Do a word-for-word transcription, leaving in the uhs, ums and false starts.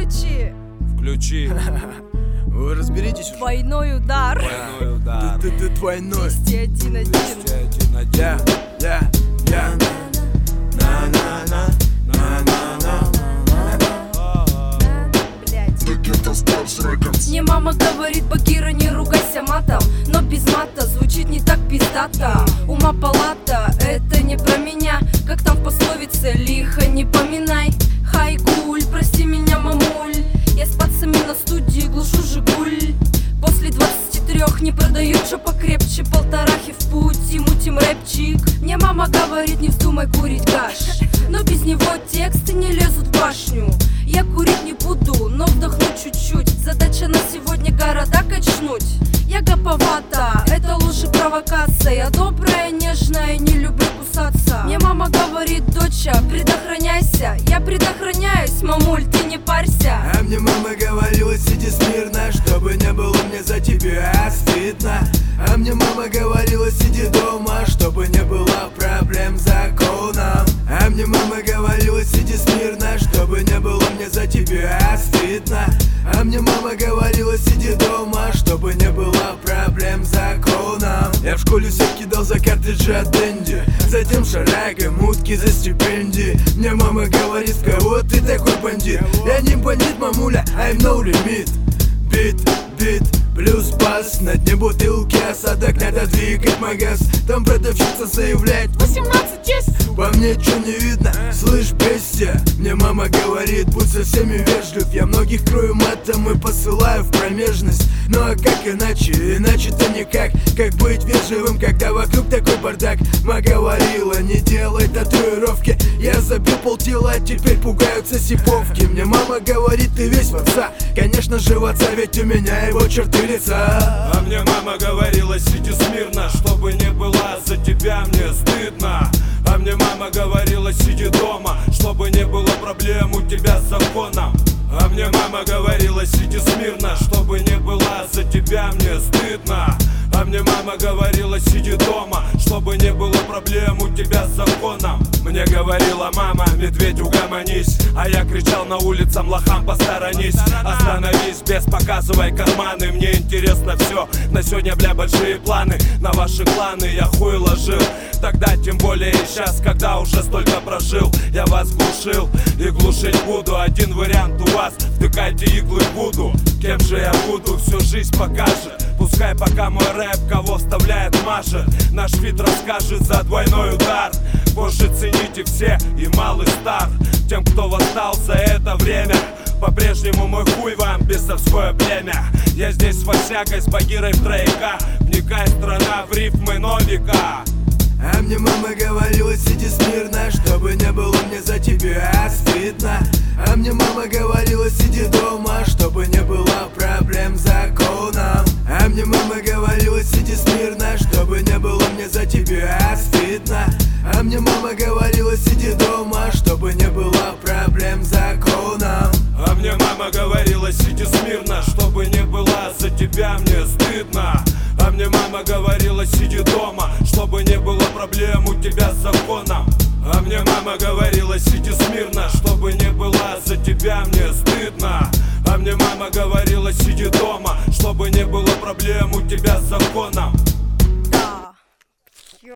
Включи. Включи. Вы разберитесь уже. Двойной удар. Двойной удар. Ты, ты, ты двойной. двести один один. двести один один. Я, я, я. На-на-на, на-на-на. Мне мама говорит, Багира, не ругайся матом, но без мата звучит не так пиздато. Ума палата, это не про меня, как там в пословице, лихо не поминай. Хайгуль, прости меня, мамуль, я с пацами на студии глушу Жигуль. После двадцати трех не продают, что покрепче, полторахи в путь и мутим рэпчик. Мне мама говорит, не вздумай курить гаш, но без него тексты не лезут в башню. Я курить не буду, но вдохну чуть-чуть. Задача на сегодня города качнуть. Я гоповата, это ложь и провокация. Я добрая, нежная, не люблю кусаться. Мне мама говорит, доча, предохраняйся. Я предохраняюсь, мамуль, ты не парься. А мне мама говорила, сиди смирно, чтобы не было мне за тебя стыдно. А мне мама говорила, сиди дома, чтобы не было проблем с законом. А мне мама говорила, сиди смирно, чтобы не было мне за тебя стыдно. А мне мама говорила, сиди дома, чтобы не было проблем с законом. Я в школе всех кидал за картриджи от Дэнди, затем шарага, мутки за стипендии. Мне мама говорит, в кого ты такой бандит? Я не бандит, мамуля, I'm no limit. Бит, бит, плюс бас, на дне бутылки осадок, надо двигать магаз. Там продавщица заявляет, восемнадцать есть. По мне чё не видно, слышь, бестия. Мне мама говорит, будь со всеми вежлив. Я многих крою матом и посылаю в промежность. Ну а как иначе, иначе-то никак. Как быть вежливым, когда вокруг такой бардак? Ма говорила, не делай татуировки. Я забил полтела, теперь пугаются сиповки. Мне мама говорит, ты весь в отца. Конечно же в отца, ведь у меня его черты лица. А мне мама говорила, сиди смирно, чтобы не было за тебя мне стыдно. А мне мама говорила, сиди дома, чтобы не было проблем у тебя с законом. А мне мама говорила, сиди смирно, чтобы не было за тебя мне стыдно. А мне мама говорила, сиди дома, чтобы не было проблем у тебя с законом. Мне говорила мама, медведь, угомонись. А я кричал на улицам, лохам, посторонись. Остановись, без показывай карманы. Мне интересно все, на сегодня, бля, большие планы. На ваши кланы я хуй ложил. Тогда тем более и сейчас, когда уже столько прожил. Я вас глушил и глушить буду. Один вариант у вас, втыкайте иглы в буду. Кем же я буду, всю жизнь покажет. Пускай пока мой рэп кого вставляет мажет. Наш фит расскажет за двойной удар. Позже цените все, и малый стар. Тем, кто восстал за это время, по-прежнему мой хуй вам, бесовское племя. Я здесь с Васякой, с Багирой в трояка. Вникай, страна, в рифмы новика. А мне мама говорила, сиди смирно, чтобы не было мне за тебя стыдно. А мне мама говорила, сиди дома, чтобы не было проблем с законом. А мне мама говорила, сиди смирно, чтобы не было мне за тебя стыдно. А мне мама говорила, сиди дома, чтобы не было проблем с законом. А мне мама говорила, сиди смирно, чтобы не было за тебя мне стыдно. А мне мама говорила, сиди дома, чтобы не было проблем у тебя с законом. А мне мама говорила, сиди смирно, чтобы не было за тебя мне стыдно. А мне мама говорила, сиди дома,